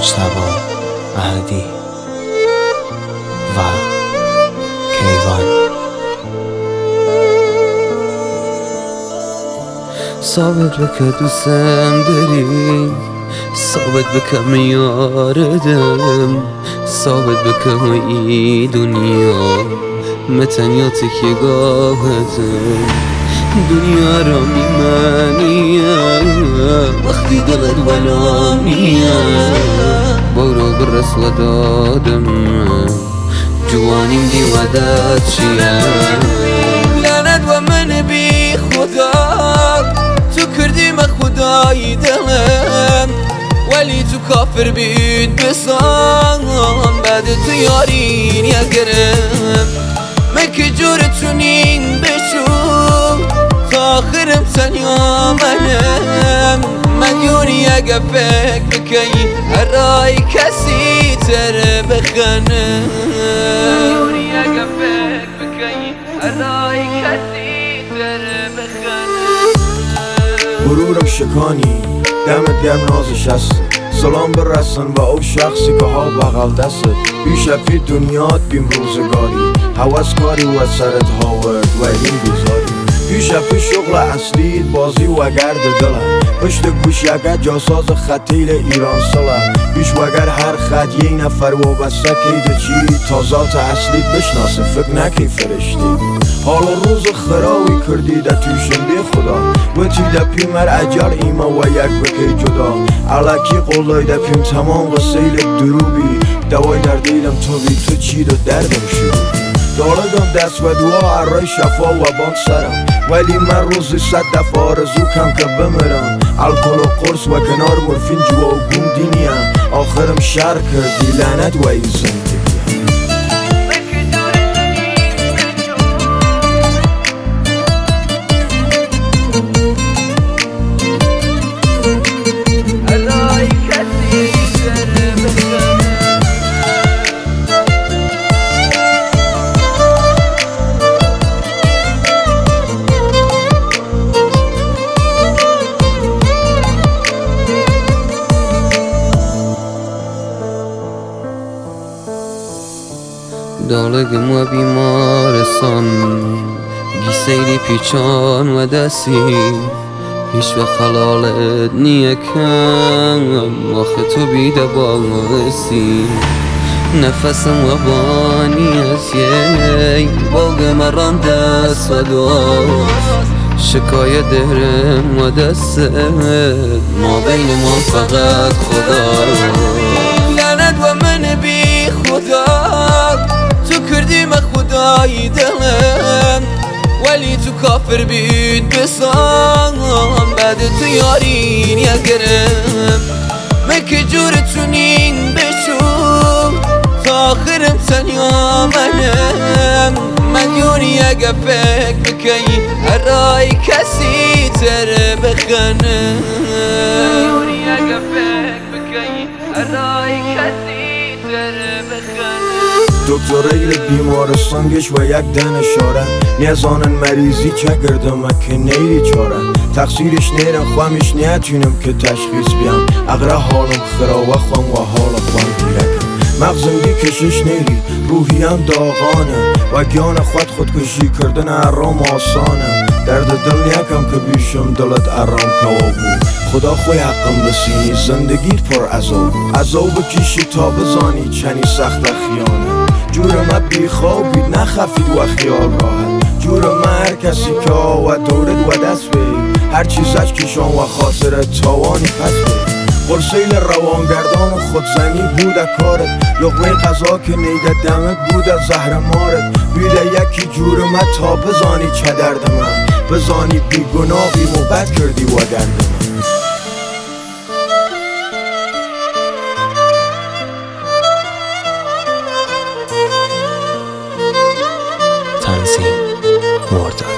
مجتبی احدی و کیوان. ثابت بکه دوستم داری، ثابت بکه میاردم، ثابت بکه های دنیا متنیاتی که گاهتم. دنیا را میمانیم وقتی دلت ولانیه، برو برس و دادم جوانیم دی ودت چیه. لعنت و من بی خدا تو کردی من خدای دلم، ولی تو کافر بید بسان بعد تو یارین یگرم. من که جورتونین بشو تا آخرم تنیا منم. مدیونی اگه فکر بکنی هر رای کسی تر بخنه. مدیونی اگه فکر بکنی هر رای کسی تر بخنه. غرورم شکانی دمت گرم نازش هست، سلام برسن و او شخصی که ها بغل دسته. بیشفی دنیات بیم روزگاری، حوض کاری و سرت هاورد و این بیزاری. بیشفی شغل اصلیت بازی و گرد دلم، پشت گوش یکت جاساز خطیل ایران سلم. بیش وگر هر خط یه نفر و بسته کیده چی تا ذات اصلیت بشناسه، فکر نکی فرشتی. حالا روز خراوی کردی ده توشن بی خدا، و تی ده پیمر اجل ایما و یک بکی جدا. علاکی قولای ده پیم تمام و سیل دروبی، دوای در دیلم تو بی تو چید و دردم شد. دارم دست و دعا ارای شفا و بان سرم، ولی من روزی 100 دفعه آرزو کم که بمیرم. الکل و قرص و کنار مورفین جوا و گوم دینیم، آخرم شر کردی لعنت و این زندگی. دالگم و بیمارستان گیسیلی پیچان و دستی، هیچ وقت حلالت نیه کم آخه تو بیده باسی. نفسم و بانی از یه باگ مران دست و داست، شکایت دهرم و دست ما بین ما فقط خدا. لعنت و من بی خدا تو کردی من خدای دلم، ولی تو کافر بید بسان بعد تو یارین یگرم. من که جورتونین بشو تا آخرم تنیا منم. مدیونی اگه فکر بکنی هر رای کسی تر بخنه. مدیونی اگه فکر بکنی هر رای کسی تر بخنه. دکتر ایل بیمارستان گش و یک دن اشاره، نیزانن مریضی چه گردم که نیری چاره. تقصیرش نیرم خوامش نیتونم که تشخیص بیام، اقرا حالم خرا و خوام و حال خوام دیرکم. مغزم دی کشش نیری روحیم داغانه، و گیان خودکشی کردن ارام آسانه. درد دل نیکم که بیشم دلت ارام کوابو، خدا خوی حقم بسینی زندگیت پر عذاب کشی تا بزانی چنی سخت خیانه. جور من بی خوابید نخفید و خیال راحت، جور من هر کسی که و دورد و دست بید، هر چیزش کشان و خاطر تاوانی پس بید. قرسیل روانگردان و خودزنی بود کارت، لقمه غذا که نیده دمت بود زهر مارت. بیده یکی جور من تا بزانی چه درد من، بزانی بی گناه بی موبت کردی و درد من. تنظیم مرتضی.